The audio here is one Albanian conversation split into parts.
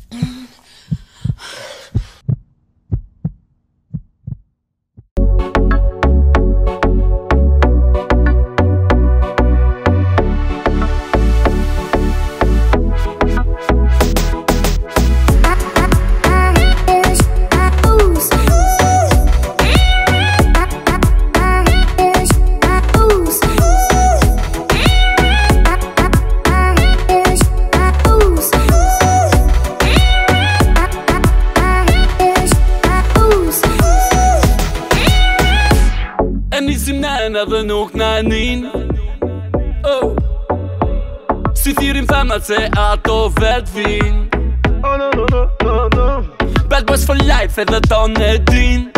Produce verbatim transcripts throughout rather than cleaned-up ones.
Edhe nuk na e nin oh. Si thirin femnat se ato vet vin oh, no, no, no, no, no. Bad boys for life edhe ton e din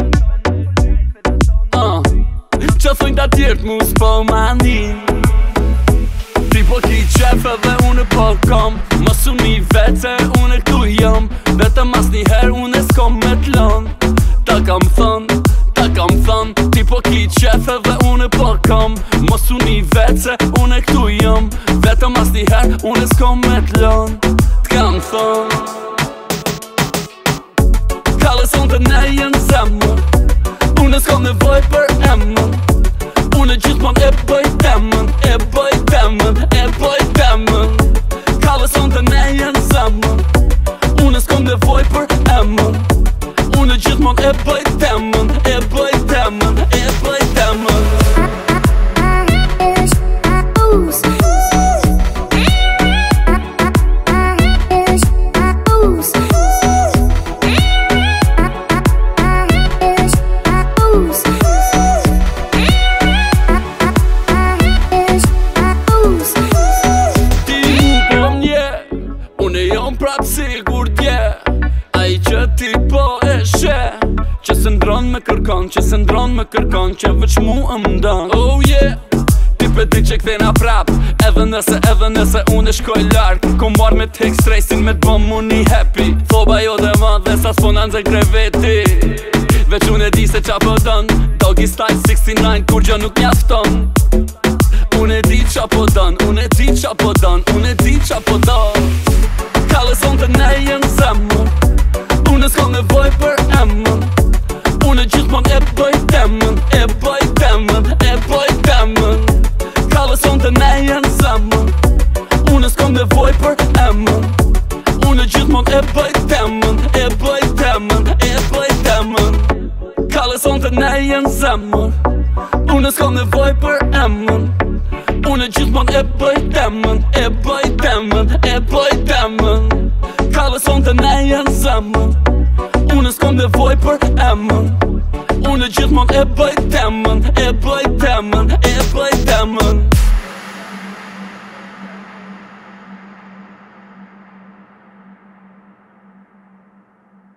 uh. Që thojnë ta tjert mu s'po manin Ti po ki qef edhe une po kom Mos unë i vet se une këtu jom Vetëm as njëher une s'kom me t'lon Ta kam thon, ta kam thon Ti po ki qef edhe une po kom Mos unë i vet se une këtu jom Vetëm as njëher une s'kom me t'lon T'kam thon Kale son të ne jenë zemër Une s'kom nevoj për emën Une gjithmon e bëj temën E bëj temën, e bëj temën Kale son të ne jenë zemër Une s'kom nevoj për emën Une gjithmon e bëj temën E bëj temën, e bëj temën Prap sigur t'je Ai që ti po e she Që se ndron me kërkon Që se ndron me kërkon Që veç mu më ndon Oh yeah Ti pe di që kthena prap Edhe nëse, edhe nëse unë e shkoj lark Ko marr me take stressin me t'bom mu një happy Thoba jo dhe ma dhe sa s'ponan zë kreveti Veç unë e di se qa po don Doggy style sixty-nine kur gjo nuk njafton Unë e di qa po don Unë e di qa po don Unë e di qa po don Kale son të ne jenë zemër Une s'ko nevoj për emën Une gjithmon e bëj temën E bëj temën, e bëj temën Kale son të ne jenë zemër Une s'ko nevoj për emën Une gjithmon e bëj temën E bëj temën, e bëj temën Kale son të ne jenë zemër Une s'ko nevoj për emën Une gjithmon e bëj temën E bëj temën, e bëj temën Kale son të ne jenë zemër Une s'kom nevoj për emën Une gjithmon e bëj temën E bëj temën,